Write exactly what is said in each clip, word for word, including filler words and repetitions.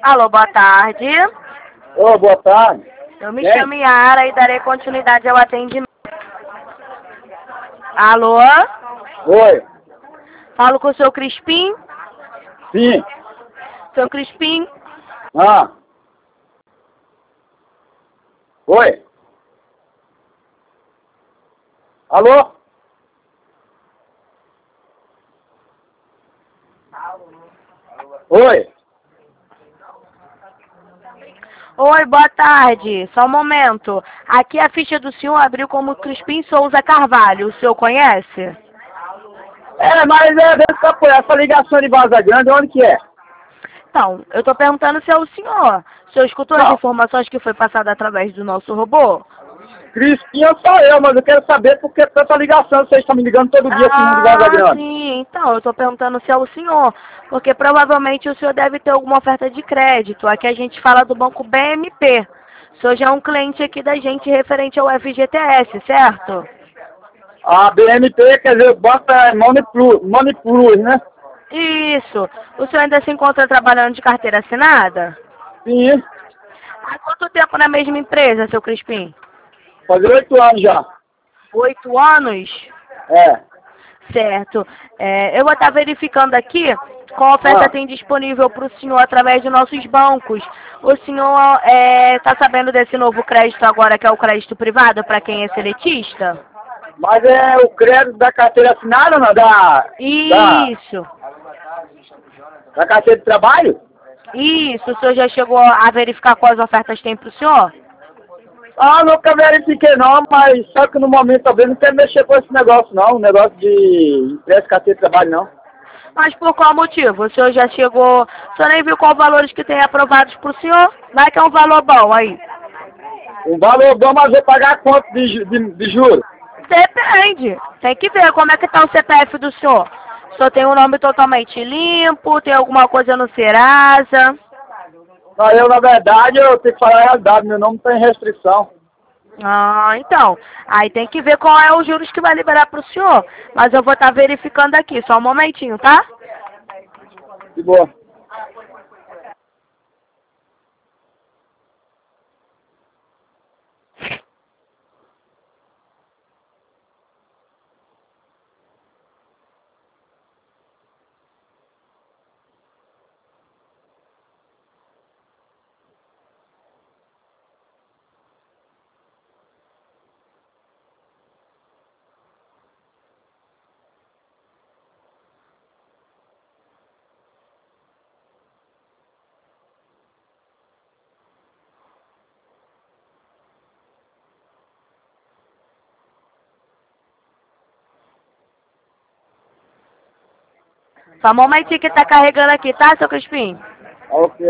Alô, boa tarde. Ô, boa tarde. Eu me Quem? chamo Yara e darei continuidade ao atendimento. Alô? Oi. Falo com o seu Crispim? Sim. Seu Crispim? Ah. Oi. Alô? Oi. Oi, boa tarde. Só um momento. Aqui a ficha do senhor abriu como Crispim Souza Carvalho. O senhor conhece? É, mas é dessa, essa ligação de Vaza Grande, onde que é? Então, eu estou perguntando se é o senhor. O senhor escutou as Não. informações que foi passada através do nosso robô? Crispinha sou eu, mas eu quero saber por que tanta ligação. Vocês estão me ligando todo dia aqui no Vaza Ah, Grande. sim. Então, eu estou perguntando se é o senhor. Porque provavelmente o senhor deve ter alguma oferta de crédito. Aqui a gente fala do banco B M P. O senhor já é um cliente aqui da gente referente ao F G T S, certo? A B M P, quer dizer, o banco é Money Plus, Money Plus, né? Isso. O senhor ainda se encontra trabalhando de carteira assinada? Sim. Há quanto tempo na mesma empresa, seu Crispim? Faz oito anos já. Oito anos? É. Certo. É, eu vou estar verificando aqui qual oferta Ah. tem disponível para o senhor através de nossos bancos. O senhor está sabendo desse novo crédito agora, que é o crédito privado, para quem é seletista? Mas é o crédito da carteira assinada, não? Da, da, Isso. da carteira de trabalho? Isso. O senhor já chegou a verificar quais ofertas tem para o senhor? Ah, nunca verifiquei não, mas só que no momento talvez não quero mexer com esse negócio não, um negócio de empréstimo carteira de trabalho não. Mas por qual motivo? O senhor já chegou... O senhor nem viu qual valores que tem aprovados para o senhor? Vai que é um valor bom aí. Um valor bom, mas vou pagar quanto de, ju- de, de juros? Depende. Tem que ver como é que tá o C P F do senhor. O senhor tem um nome totalmente limpo, tem alguma coisa no Serasa. Não, eu na verdade eu tenho que falar a realidade, meu nome tem restrição. Ah, então. Aí tem que ver qual é os juros que vai liberar pro senhor. Mas eu vou estar verificando aqui, só um momentinho, tá? De boa. Só um momentinho que tá carregando aqui, tá, seu Crispim? Ok.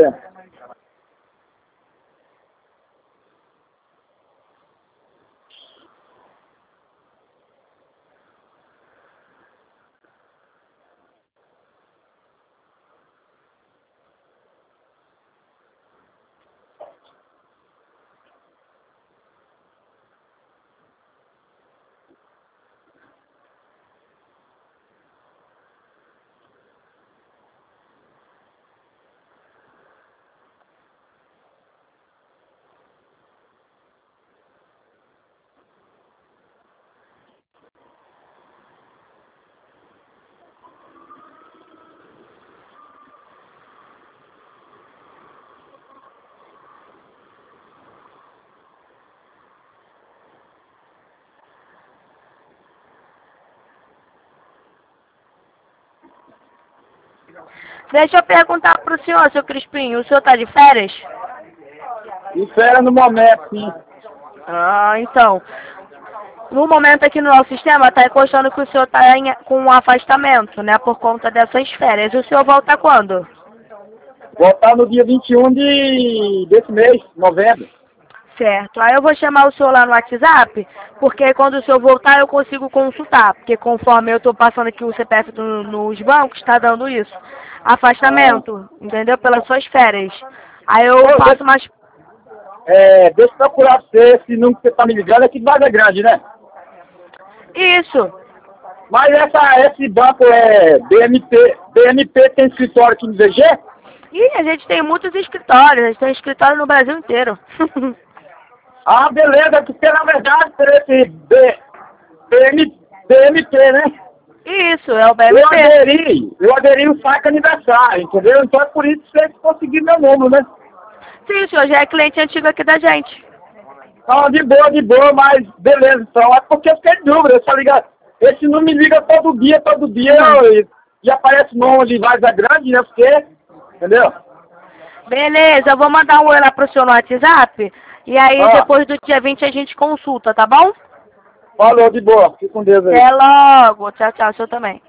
Deixa eu perguntar pro senhor, seu Crispim, o senhor tá de férias? E férias no momento, sim. Ah, então. No momento aqui no nosso sistema, tá encostando que o senhor tá em, com um afastamento, né, por conta dessas férias. O senhor volta quando? Voltar no dia vinte e um de, desse mês, novembro. Certo. Aí eu vou chamar o senhor lá no WhatsApp, porque aí quando o senhor voltar eu consigo consultar, porque conforme eu tô passando aqui o C P F do, nos bancos, tá dando isso. Afastamento, entendeu? Pelas suas férias. Aí eu Ô, faço mais... É, deixa eu procurar você, esse número que você tá me ligando é aqui de Vaza Grande, né? Isso. Mas essa, esse banco é B M P, B M P tem escritório aqui no V G? Ih, a gente tem muitos escritórios, a gente tem escritório no Brasil inteiro. Ah, beleza, porque na verdade por esse B, BM, B M T, né? Isso, é o B M Eu T. aderi, eu aderi o saque aniversário, entendeu? Então é por isso que vocês conseguiram meu número, né? Sim, o senhor já é cliente antigo aqui da gente. Ah, de boa, de boa, mas beleza, então. É porque eu fiquei em dúvida, eu só liga, esse não me liga todo dia, todo dia, Uhum. e, e aparece nome de Vaza Grande, né? Porque, entendeu? Beleza, eu vou mandar um oi lá pro senhor no WhatsApp. E aí Ah, depois do dia vinte a gente consulta, tá bom? falou, de boa, fique com Deus aí. Até logo. Tchau, tchau, o senhor também.